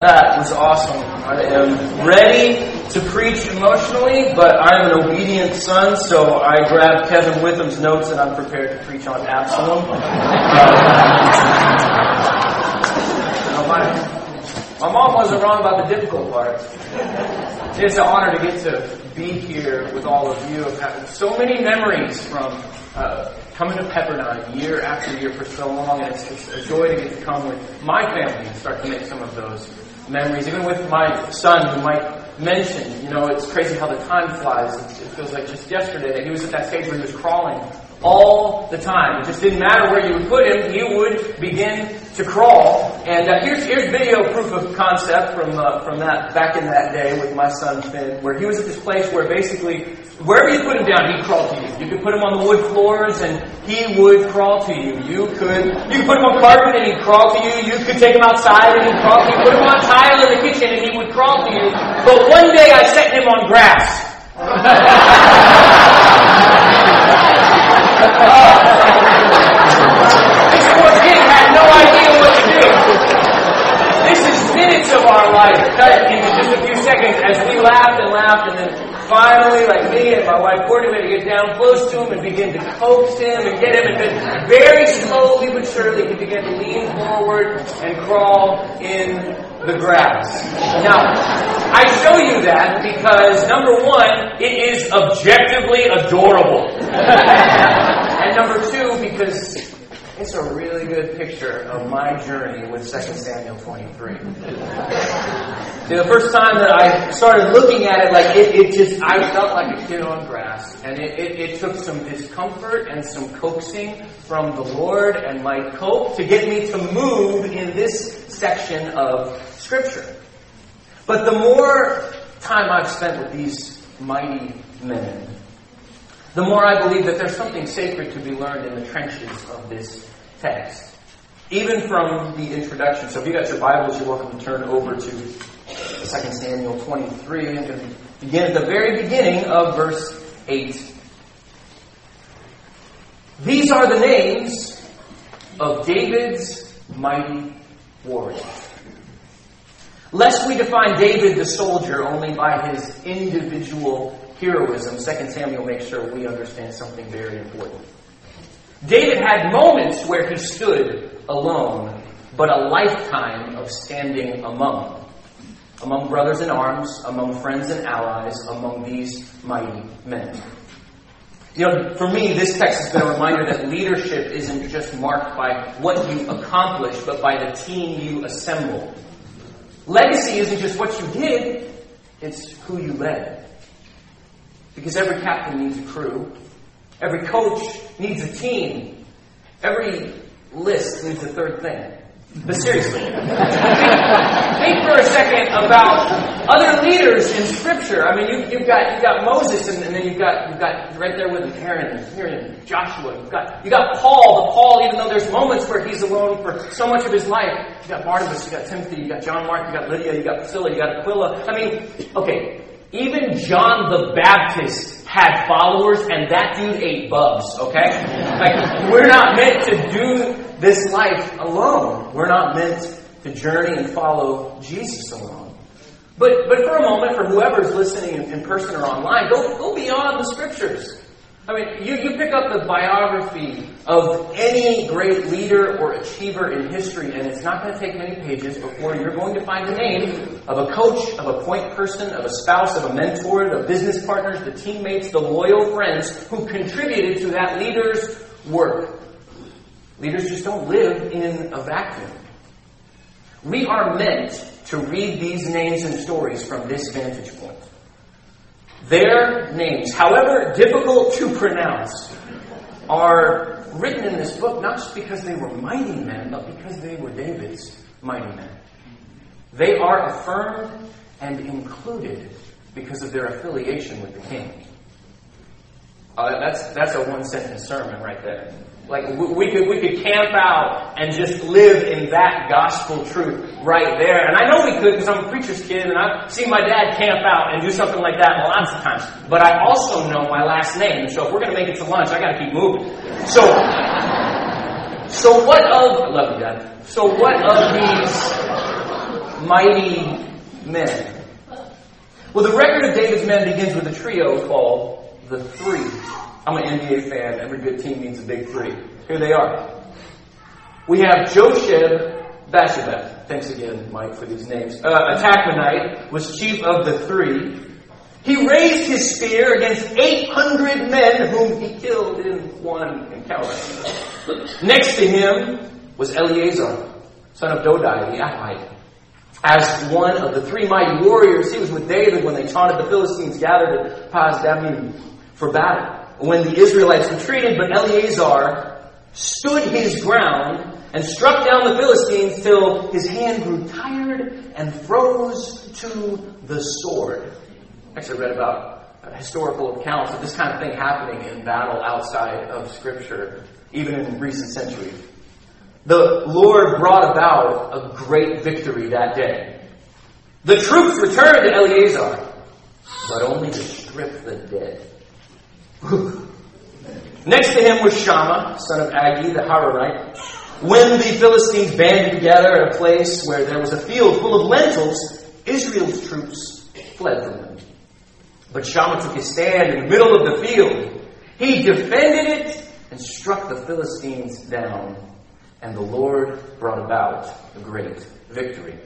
That was awesome. I am ready to preach emotionally, but I'm an obedient son, so I grabbed Kevin Witham's notes and I'm prepared to preach on Absalom. My mom wasn't wrong about the difficult part. It's an honor to get to be here with all of you. I've had so many memories from coming to Pepperdine year after year for so long, and it's a joy to get to come with my family and start to make some of those memories. Even with my son, who might mention, it's crazy how the time flies. It feels like just yesterday that he was at that stage where he was crawling all the time. It just didn't matter where you would put him, he would begin to crawl. And here's video proof of concept from that back in that day with my son Finn, where he was at this place where basically wherever you put him down, he'd crawl to you. You could put him on the wood floors and he would crawl to you. You could put him on carpet and he'd crawl to you. You could take him outside and he'd crawl to you. Put him on tile in the kitchen and he would crawl to you. But one day I set him on grass. This poor kid had no idea what to do. This is minutes of our life cut into just a few seconds as we laughed and then finally, like me and my wife Courtney, we had to get down close to him and begin to coax him and get him, and then very slowly but surely he began to lean forward and crawl in the grass. Now, I show you that because, number one, it is objectively adorable. And number two, because it's a really good picture of my journey with 2 Samuel 23. See, the first time that I started looking at it, I felt like a kid on grass. And it took some discomfort and some coaxing from the Lord and my cope to get me to move in this section of Scripture. But the more time I've spent with these mighty men, the more I believe that there's something sacred to be learned in the trenches of this text. Even from the introduction. So if you got your Bibles, you're welcome to turn over to 2 Samuel 23. I'm going to begin at the very beginning of verse 8. These are the names of David's mighty warriors. Lest we define David the soldier only by his individual heroism, 2 Samuel makes sure we understand something very important. David had moments where he stood alone, but a lifetime of standing among brothers in arms, among friends and allies, among these mighty men. For me, this text has been a reminder that leadership isn't just marked by what you accomplish, but by the team you assemble. Legacy isn't just what you did, it's who you led. Because every captain needs a crew. Every coach needs a team. Every list needs a third thing. But seriously, think for a second about other leaders in Scripture. I mean, you've got Moses, and then you've got right there with him Aaron and Miriam, Joshua. You got Paul. But Paul, even though there's moments where he's alone for so much of his life, you got Barnabas, you got Timothy, you got John Mark, you got Lydia, you got Priscilla, you got Aquila. I mean, okay. Even John the Baptist had followers, and that dude ate bugs, okay? We're not meant to do this life alone. We're not meant to journey and follow Jesus alone. But for a moment, for whoever's listening in person or online, go beyond the Scriptures. I mean, you pick up the biography of any great leader or achiever in history, and it's not going to take many pages before you're going to find the name of a coach, of a point person, of a spouse, of a mentor, the business partners, the teammates, the loyal friends who contributed to that leader's work. Leaders just don't live in a vacuum. We are meant to read these names and stories from this vantage point. Their names, however difficult to pronounce, are written in this book not just because they were mighty men, but because they were David's mighty men. They are affirmed and included because of their affiliation with the king. That's a one-sentence sermon right there. We could camp out and just live in that gospel truth right there. And I know we could because I'm a preacher's kid and I've seen my dad camp out and do something like that lots of times. But I also know my last name. So if we're going to make it to lunch, I got to keep moving. So what of... I love you, Dad. So what of these mighty men. Well, the record of David's men begins with a trio called the Three. I'm an NBA fan. Every good team needs a big three. Here they are. We have Josheb-Basshebeth. Thanks again, Mike, for these names. A Tachmonite was chief of the Three. He raised his spear against 800 men whom he killed in one encounter. Next to him was Eleazar, son of Dodai, the Ahite. As one of the three mighty warriors, he was with David when they taunted the Philistines gathered at Pas-Dammim for battle. When the Israelites retreated, but Eleazar stood his ground and struck down the Philistines till his hand grew tired and froze to the sword. Actually, I read about historical accounts of this kind of thing happening in battle outside of Scripture, even in recent centuries. The Lord brought about a great victory that day. The troops returned to Eleazar, but only to strip the dead. Next to him was Shammah, son of Agi, the Hararite. When the Philistines banded together at a place where there was a field full of lentils, Israel's troops fled from them. But Shammah took his stand in the middle of the field. He defended it and struck the Philistines down. And the Lord brought about a great victory.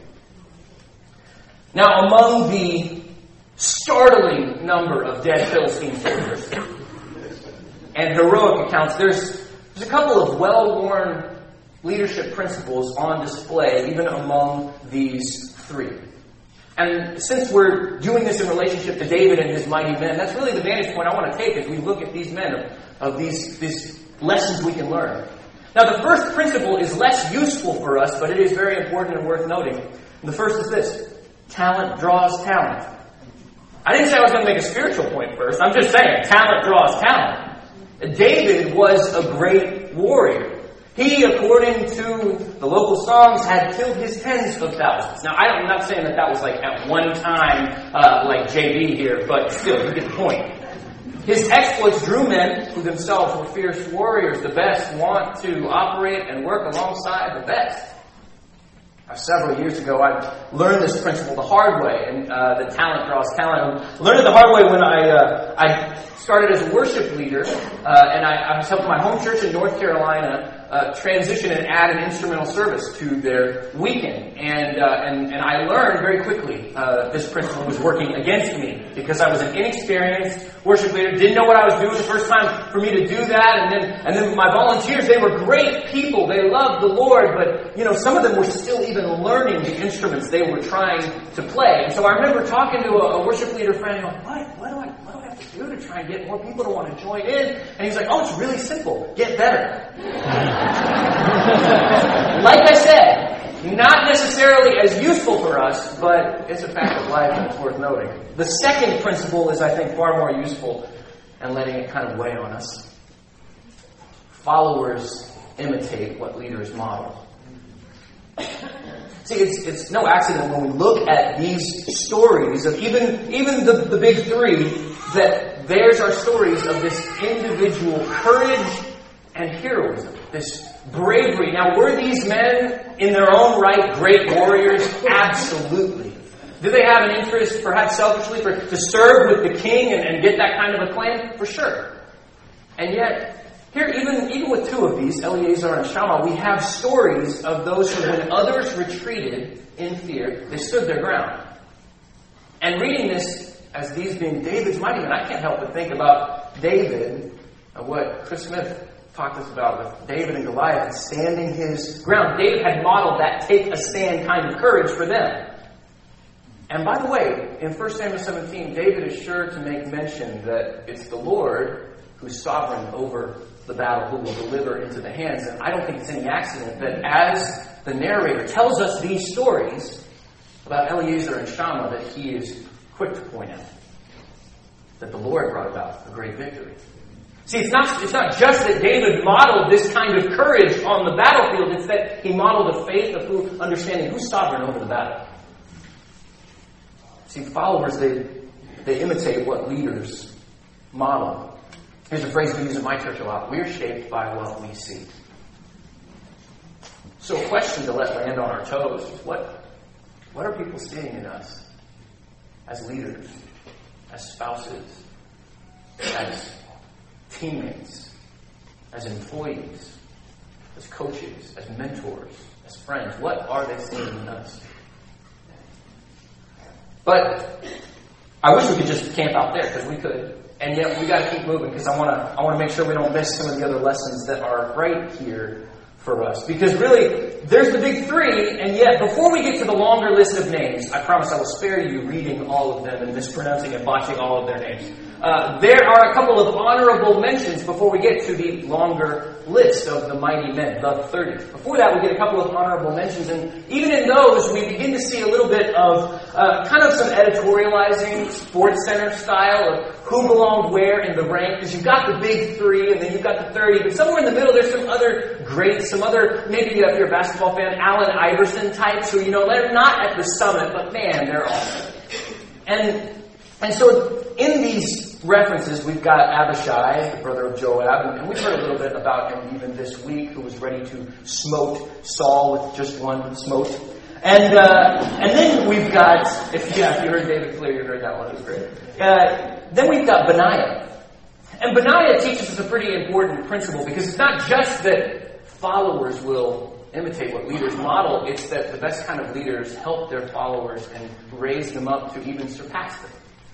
Now, among the startling number of dead Philistine soldiers and heroic accounts, there's a couple of well-worn leadership principles on display, even among these three. And since we're doing this in relationship to David and his mighty men, that's really the vantage point I want to take as we look at these men, of these lessons we can learn. Now, the first principle is less useful for us, but it is very important and worth noting. And the first is this: talent draws talent. I didn't say I was going to make a spiritual point first. I'm just saying, talent draws talent. David was a great warrior. He, according to the local songs, had killed his tens of thousands. Now, I'm not saying that was like at one time, like JB here, but still, you get the point. His exploits drew men who themselves were fierce warriors. The best want to operate and work alongside the best. Several years ago, I learned this principle the hard way, and the talent draws talent. I learned it the hard way when I started as a worship leader, and I was helping my home church in North Carolina transition and add an instrumental service to their weekend. And I learned very quickly this principle was working against me because I was an inexperienced worship leader, didn't know what I was doing the first time for me to do that. And then my volunteers, they were great people. They loved the Lord, but some of them were still even learning the instruments they were trying to play. And so I remember talking to a worship leader friend, and I'm like, what do I have to do to try and get more people to want to join in? And he's like, oh, it's really simple. Get better. Like I said, not necessarily as useful for us, but it's a fact of life and it's worth noting. The second principle is, I think, far more useful and letting it kind of weigh on us. Followers imitate what leaders model. See, it's no accident when we look at these stories of even the big three, that theirs are stories of this individual courage and heroism, this bravery. Now, were these men in their own right great warriors? Absolutely. Did they have an interest, perhaps selfishly, to serve with the king and get that kind of acclaim? For sure. And yet, here, even with two of these, Eleazar and Shammah, we have stories of those who, when others retreated in fear, they stood their ground. And reading this as these being David's mighty men, I can't help but think about David, what Chris Smith talked to us about with David and Goliath, and standing his ground. David had modeled that take a stand kind of courage for them. And by the way, in 1 Samuel 17, David is sure to make mention that it's the Lord who's sovereign over the battle, who will deliver into the hands. And I don't think it's any accident that as the narrator tells us these stories about Eleazar and Shammah, that he is quick to point out that the Lord brought about a great victory. See, it's not just that David modeled this kind of courage on the battlefield, it's that he modeled a faith of understanding who's sovereign over the battle. See, followers, they imitate what leaders model. Here's a phrase we use in my church a lot: we're shaped by what we see. So a question to let land on our toes is, what What are people seeing in us as leaders, as spouses, as teammates, as employees, as coaches, as mentors, as friends? What are they seeing in us? But I wish we could just camp out there, because we could. And yet we got to keep moving, because I want to make sure we don't miss some of the other lessons that are right here for us. Because really, there's the big three, and yet before we get to the longer list of names, I promise I will spare you reading all of them and mispronouncing and botching all of their names. There are a couple of honorable mentions before we get to the longer list of the mighty men, the 30. Before that, we get a couple of honorable mentions, and even in those, we begin to see a little bit of kind of some editorializing, Sports Center style of who belonged where in the rank, because you've got the big three, and then you've got the 30, but somewhere in the middle, there's some other greats, some other, maybe if you're a basketball fan, Allen Iverson types, who, they're not at the summit, but man, they're awesome. And so, in these references, we've got Abishai, the brother of Joab, and we've heard a little bit about him even this week, who was ready to smote Saul with just one smote. And then we've got, if you heard David Clear, you heard that one, it was great. Then we've got Benaiah. And Benaiah teaches us a pretty important principle, because it's not just that followers will imitate what leaders model, it's that the best kind of leaders help their followers and raise them up to even surpass them.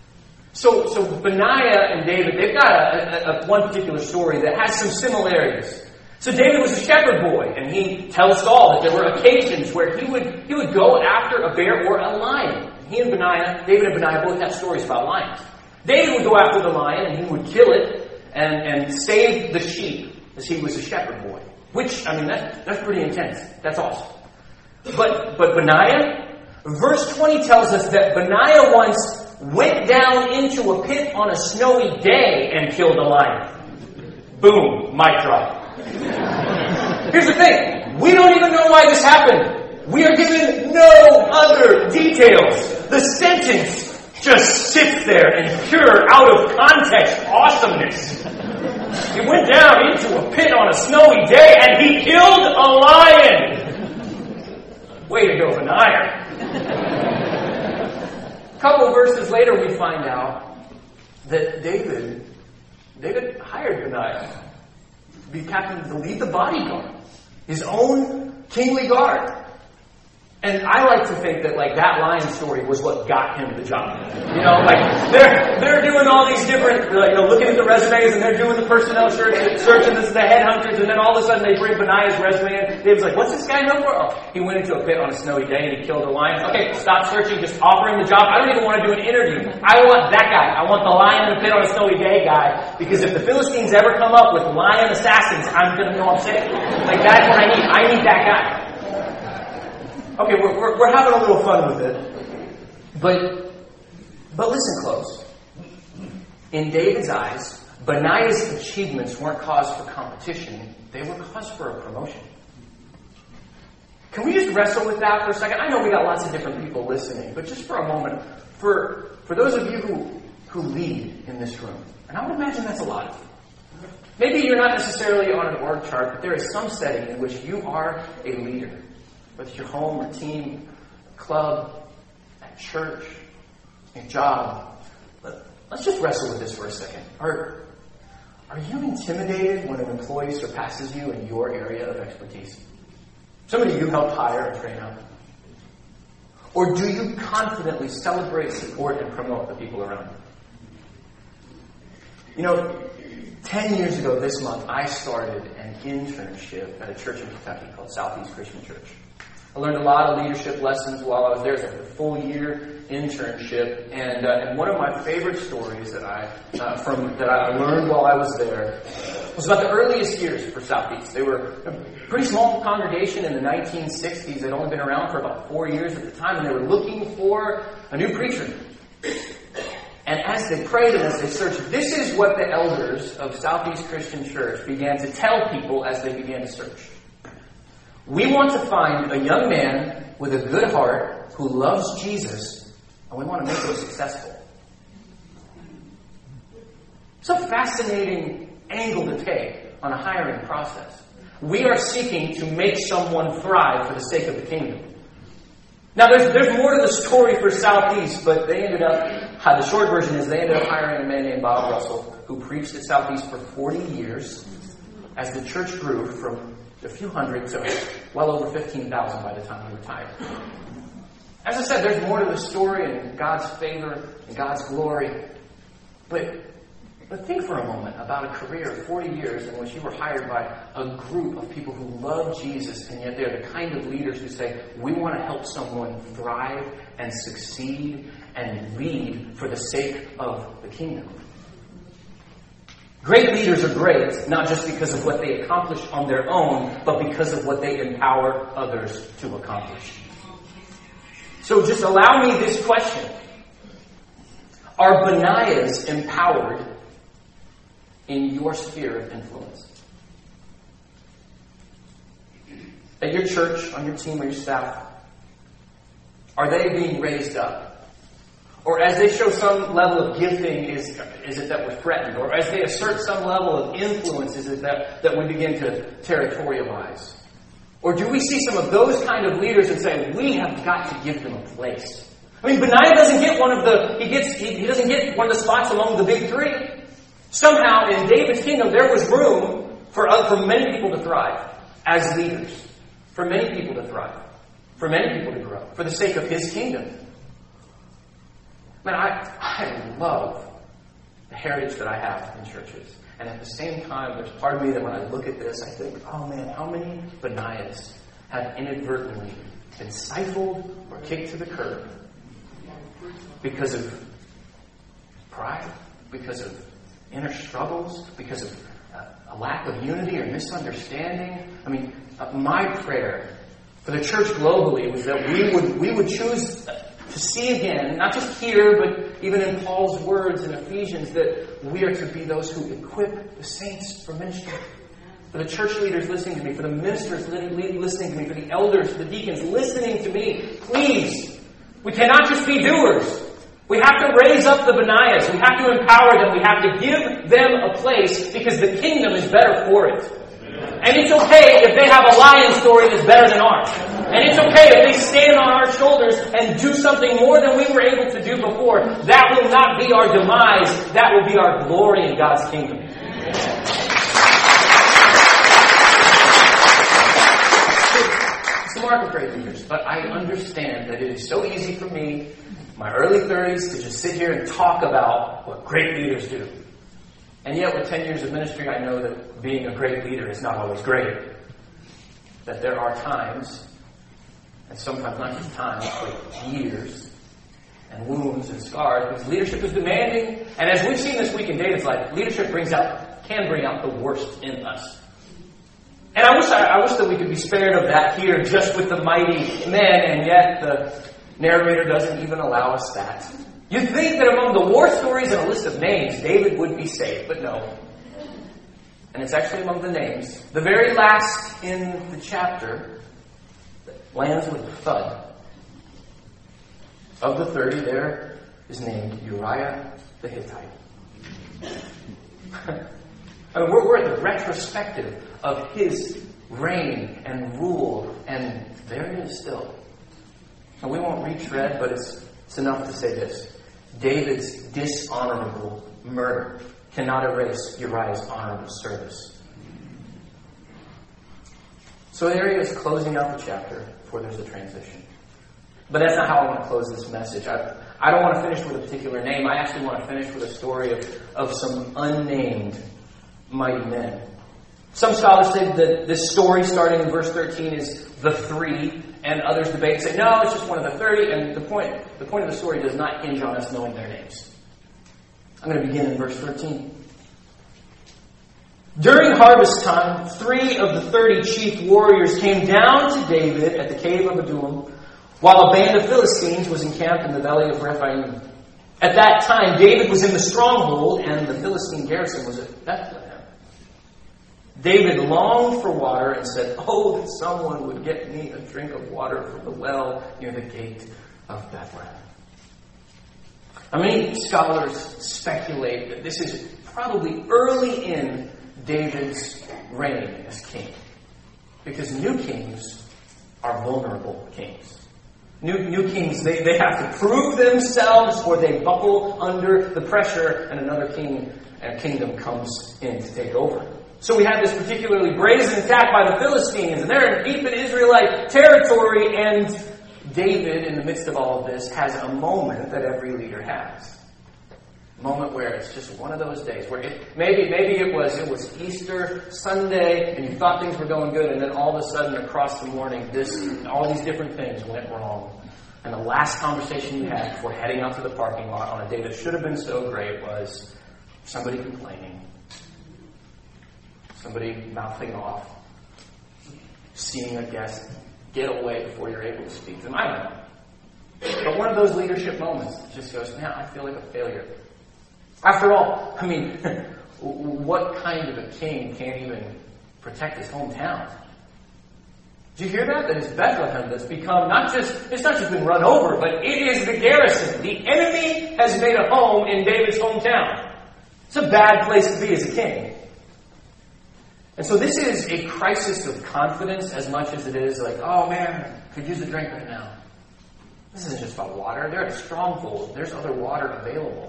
So Benaiah and David, they've got a one particular story that has some similarities. So David was a shepherd boy, and he tells Saul that there were occasions where he would go after a bear or a lion. David and Benaiah both have stories about lions. David would go after the lion, and he would kill it and save the sheep, as he was a shepherd boy. Which, that's pretty intense. That's awesome. But Benaiah, verse 20 tells us that Benaiah once went down into a pit on a snowy day and killed a lion. Boom, mic drop. Here's the thing. We don't even know why this happened. We are given no other details. The sentence just sits there in pure, out of context awesomeness. He went down into a pit on a snowy day and he killed a lion. Way to go, Benaiah. A couple verses later, we find out that David hired Benaiah to be captain to lead the bodyguard, his own kingly guard. And I like to think that that lion story was what got him the job. They're doing all these different, looking at the resumes, and they're doing the personnel searching the headhunters, and then all of a sudden they bring Benaiah's resume in. David's like, what's this guy known for? Oh, he went into a pit on a snowy day and he killed a lion. Okay, stop searching, just offer him the job. I don't even want to do an interview. I want that guy. I want the lion in the pit on a snowy day guy, because if the Philistines ever come up with lion assassins, I'm going to know I'm safe. That's what I need. I need that guy. Okay, we're having a little fun with it, but listen close. In David's eyes, Benaiah's achievements weren't cause for competition; they were cause for a promotion. Can we just wrestle with that for a second? I know we got lots of different people listening, but just for a moment, for those of you who lead in this room, and I would imagine that's a lot of you. Maybe you're not necessarily on an org chart, but there is some setting in which you are a leader. Whether it's your home or team, club, at church, your job. Let's just wrestle with this for a second. Are you intimidated when an employee surpasses you in your area of expertise? Somebody you helped hire and train up? Or do you confidently celebrate, support, and promote the people around you? 10 years ago this month, I started an internship at a church in Kentucky called Southeast Christian Church. I learned a lot of leadership lessons while I was there. It was a full-year internship, and one of my favorite stories that I learned while I was there was about the earliest years for Southeast. They were a pretty small congregation in the 1960s. They'd only been around for about 4 years at the time, and they were looking for a new preacher. And as they prayed and as they searched, this is what the elders of Southeast Christian Church began to tell people as they began to search. We want to find a young man with a good heart who loves Jesus, and we want to make him successful. It's a fascinating angle to take on a hiring process. We are seeking to make someone thrive for the sake of the kingdom. Now, there's more to the story for Southeast, but the short version is they ended up hiring a man named Bob Russell, who preached at Southeast for 40 years as the church grew from a few hundred to well over 15,000 by the time he retired. As I said, there's more to the story and God's favor and God's glory. But think for a moment about a career of 40 years in which you were hired by a group of people who love Jesus, and yet they're the kind of leaders who say, we want to help someone thrive and succeed and lead for the sake of the kingdom. Great leaders are great, not just because of what they accomplish on their own, but because of what they empower others to accomplish. So just allow me this question. Are Benaiahs empowered in your sphere of influence? At your church, on your team, or your staff, are they being raised up? Or as they show some level of gifting, is it that we're threatened? Or as they assert some level of influence, is it that we begin to territorialize? Or do we see some of those kind of leaders and say, we have got to give them a place? I mean, Benaiah doesn't get he doesn't get one of the spots among the big three. Somehow, in David's kingdom, there was room for many people to thrive as leaders. For many people to thrive. For many people to grow. For the sake of his kingdom. Man, I love the heritage that I have in churches. And at the same time, there's part of me that when I look at this, I think, oh man, how many Benaiahs have inadvertently been stifled or kicked to the curb because of pride, because of inner struggles, because of a lack of unity or misunderstanding. I mean, my prayer for the church globally was that we would choose to see again, not just here, but even in Paul's words in Ephesians, that we are to be those who equip the saints for ministry. For the church leaders listening to me, for the ministers listening to me, for the elders, for the deacons listening to me, please, we cannot just be doers. We have to raise up the Benaiahs. We have to empower them. We have to give them a place because the kingdom is better for it. And it's okay if they have a lion story that's better than ours. And it's okay if they stand on our shoulders and do something more than we were able to do before. That will not be our demise. That will be our glory in God's kingdom. It's the mark of great leaders. But I understand that it is so easy for me, my early 30s, to just sit here and talk about what great leaders do. And yet with 10 years of ministry, I know that being a great leader is not always great. That there are times, and sometimes not just times, but years, and wounds and scars, because leadership is demanding. And as we've seen this week in David's life, leadership can bring out the worst in us. And I wish that we could be spared of that here just with the mighty men, and yet the narrator doesn't even allow us that. You'd think that among the war stories and a list of names, David would be safe, but no. And it's actually among the names. The very last in the chapter lands with a thud. Of the 30, there is named Uriah the Hittite. I mean, we're at the retrospective of his reign and rule, and there it is still. And we won't retread, but it's enough to say this. David's dishonorable murder cannot erase Uriah's honorable service. So there he is, closing out the chapter before there's a transition. But that's not how I want to close this message. I don't want to finish with a particular name. I actually want to finish with a story of some unnamed mighty men. Some scholars say that this story starting in verse 13 is the three, and others debate and say, no, it's just one of the 30, and the point of the story does not hinge on us knowing their names. I'm going to begin in verse 13. During harvest time, 3 of the 30 chief warriors came down to David at the cave of Adullam, while a band of Philistines was encamped in the valley of Rephaim. At that time, David was in the stronghold, and the Philistine garrison was at Bethlehem. David longed for water and said, oh, that someone would get me a drink of water from the well near the gate of Bethlehem. Many scholars speculate that this is probably early in David's reign as king. Because new kings are vulnerable kings. New kings, they have to prove themselves or they buckle under the pressure and another king and kingdom comes in to take over. So we have this particularly brazen attack by the Philistines, and they're deep in Israelite territory, and David, in the midst of all of this, has a moment that every leader has. A moment where it's just one of those days where maybe it was Easter Sunday, and you thought things were going good, and then all of a sudden across the morning, all these different things went wrong. And the last conversation you had before heading out to the parking lot on a day that should have been so great was somebody complaining, somebody mouthing off, seeing a guest get away before you're able to speak to them. I don't know. But one of those leadership moments just goes, man, I feel like a failure. After all, I mean, what kind of a king can't even protect his hometown? Did you hear that? That it's Bethlehem that's become it's not just been run over, but it is the garrison. The enemy has made a home in David's hometown. It's a bad place to be as a king. And so this is a crisis of confidence as much as it is like, oh man, could use a drink right now. This isn't just about water. They're at a stronghold. There's other water available.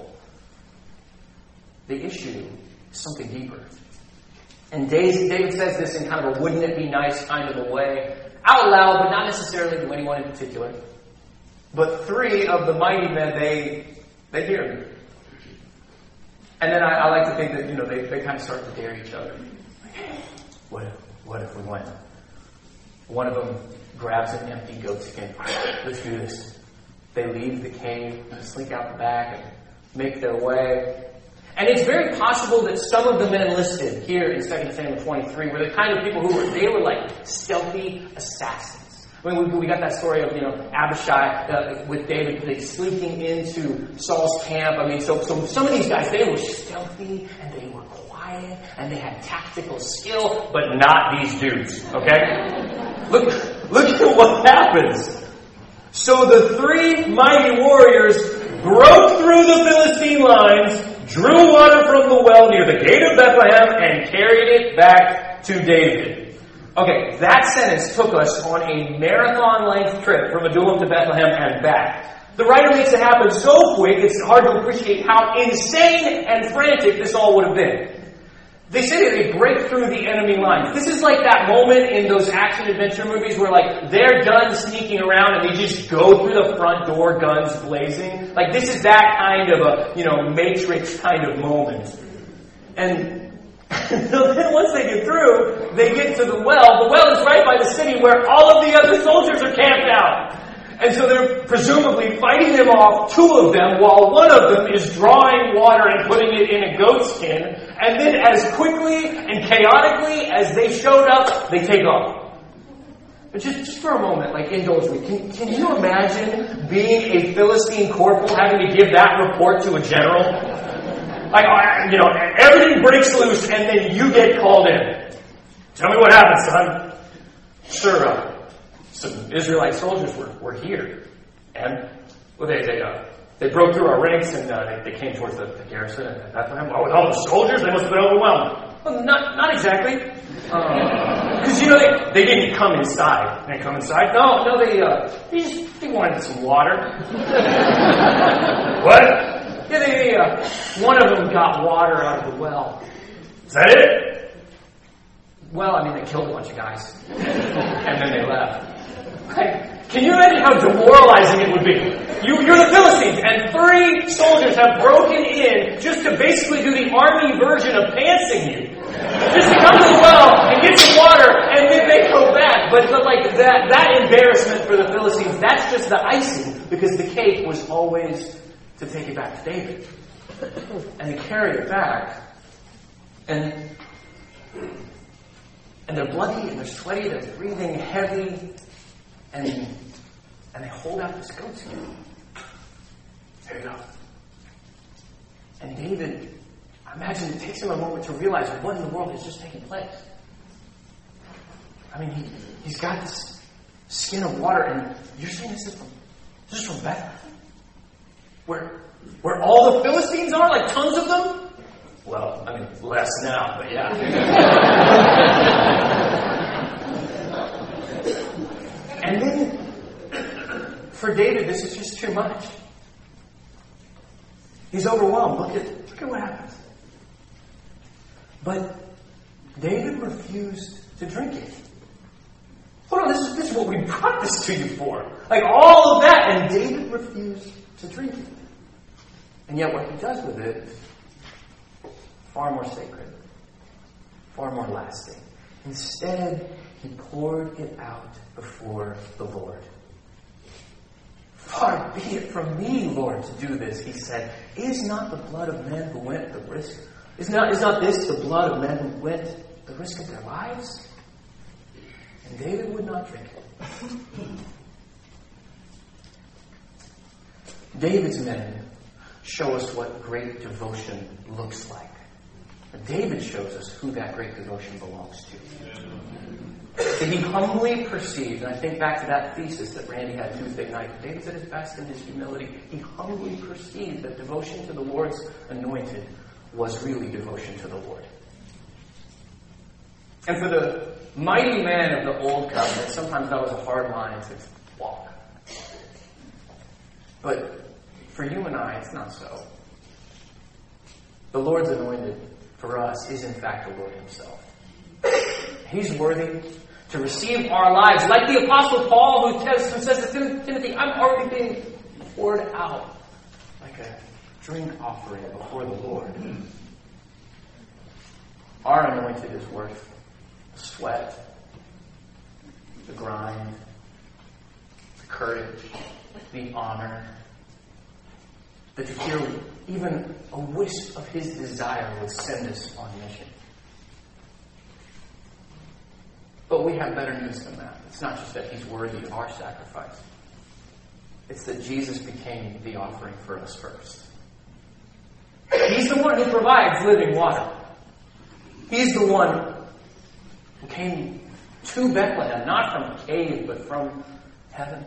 The issue is something deeper. And David says this in kind of a wouldn't it be nice kind of a way, out loud, but not necessarily to anyone in particular. But three of the mighty men, they hear him. And then I like to think that, they kind of start to dare each other. What if we went? One of them grabs an empty goat skin. Let's do this. They leave the cave, slink out the back, and make their way. And it's very possible that some of the men enlisted here in 2 Samuel 23 were the kind of people they were like stealthy assassins. I mean, we got that story of, Abishai with David sneaking into Saul's camp. I mean, so some of these guys, they were stealthy and they were quiet and they had tactical skill, but not these dudes, okay? Look at what happens. So the three mighty warriors broke through the Philistine lines, drew water from the well near the gate of Bethlehem, and carried it back to David. Okay, that sentence took us on a marathon-length trip from Adullam to Bethlehem and back. The writer makes it happen so quick, it's hard to appreciate how insane and frantic this all would have been. They say that they break through the enemy lines. This is like that moment in those action-adventure movies where, they're done sneaking around and they just go through the front door, guns blazing. This is that kind of a, Matrix kind of moment. And so then once they get through, they get to the well. The well is right by the city where all of the other soldiers are camped out. And so they're presumably fighting them off, two of them, while one of them is drawing water and putting it in a goat skin. And then as quickly and chaotically as they showed up, they take off. But just for a moment, indulge me. Can you imagine being a Philistine corporal having to give that report to a general? Everything breaks loose and then you get called in. Tell me what happened, son. Sure, some Israelite soldiers were here, and they broke through our ranks and they came towards the garrison at Bethlehem. Well, with all the soldiers, they must have been overwhelmed. Well, not exactly, because they didn't come inside. They didn't come inside. No, they wanted some water. What? Yeah, one of them got water out of the well. Is that it? Well, they killed a bunch of guys, and then they left. Can you imagine how demoralizing it would be? You're the Philistines, and three soldiers have broken in just to basically do the army version of pantsing you. Just to come to the well and get some water, and then they go back. But that embarrassment for the Philistines, that's just the icing, because the cake was always to take it back to David. And they carry it back, and they're bloody, and they're sweaty, they're breathing heavy, and they hold out this goat skin. There you go. And David, I imagine it takes him a moment to realize what in the world has just taken place. He's got this skin of water, and you're saying this is from Bethlehem? Where all the Philistines are? Tons of them? Well, less now, but yeah. And then for David, this is just too much. He's overwhelmed. Look at what happens. But David refused to drink it. Hold on, this is what we brought this to you for. Like all of that, and David refused to drink it. And yet what he does with it is far more sacred, far more lasting. Instead, he poured it out before the Lord. Far be it from me, Lord, to do this, he said. Is not the blood of men who went the risk? Is not this the blood of men who went the risk of their lives? And David would not drink it. David's men show us what great devotion looks like. David shows us who that great devotion belongs to. That he humbly perceived, and I think back to that thesis that Randy had Tuesday night. David's at his best in his humility. He humbly perceived that devotion to the Lord's anointed was really devotion to the Lord. And for the mighty man of the old covenant, sometimes that was a hard line to walk. But for you and I, it's not so. The Lord's anointed for us is in fact the Lord himself. He's worthy to receive our lives. Like the Apostle Paul who says to Timothy, I'm already being poured out like a drink offering before the Lord. Our anointed is worth the sweat, the grind, the courage, the honor, that to hear even a wisp of his desire would send us on mission. But we have better news than that. It's not just that he's worthy of our sacrifice. It's that Jesus became the offering for us first. He's the one who provides living water. He's the one who came to Bethlehem, not from a cave, but from heaven,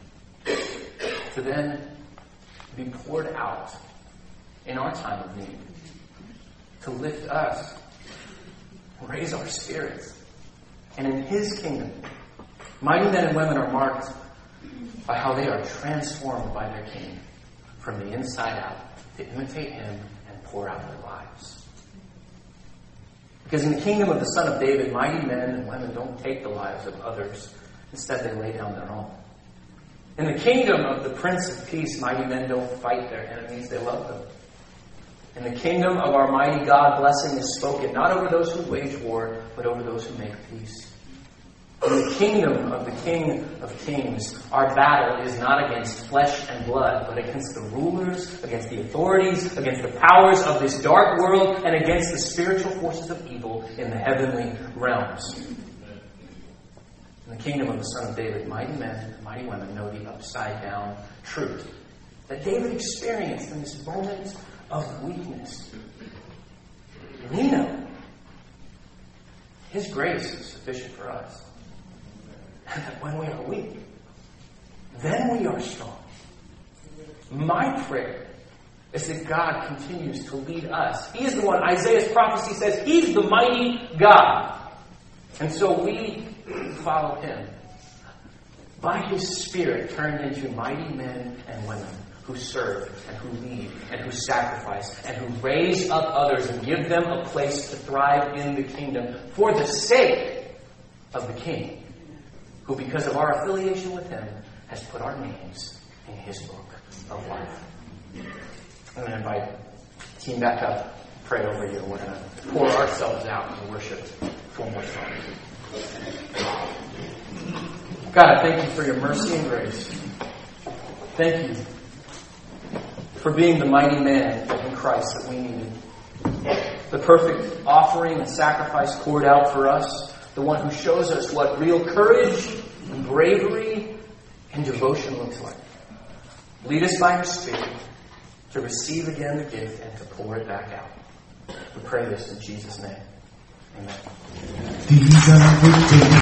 to then be poured out in our time of need, to lift us, raise our spirits. And in his kingdom, mighty men and women are marked by how they are transformed by their king from the inside out to imitate him and pour out their lives. Because in the kingdom of the Son of David, mighty men and women don't take the lives of others. Instead, they lay down their own. In the kingdom of the Prince of Peace, mighty men don't fight their enemies, they love them. In the kingdom of our mighty God, blessing is spoken not over those who wage war, but over those who make peace. In the kingdom of the King of Kings, our battle is not against flesh and blood, but against the rulers, against the authorities, against the powers of this dark world, and against the spiritual forces of evil in the heavenly realms. In the kingdom of the Son of David, mighty men and mighty women know the upside-down truth that David experienced in this moment of weakness. We know his grace is sufficient for us. And that when we are weak, then we are strong. My prayer is that God continues to lead us. He is the one, Isaiah's prophecy says, he's the mighty God. And so we follow him. By his Spirit turned into mighty men and women who serve and who lead and who sacrifice and who raise up others and give them a place to thrive in the kingdom for the sake of the King, who, because of our affiliation with him, has put our names in his book of life. I'm going to invite the team back up, pray over you, and we're going to pour ourselves out in worship one more time. God, I thank you for your mercy and grace. Thank you for being the mighty man in Christ that we needed. The perfect offering and sacrifice poured out for us. The one who shows us what real courage and bravery and devotion looks like. Lead us by your Spirit to receive again the gift and to pour it back out. We pray this in Jesus' name. Amen.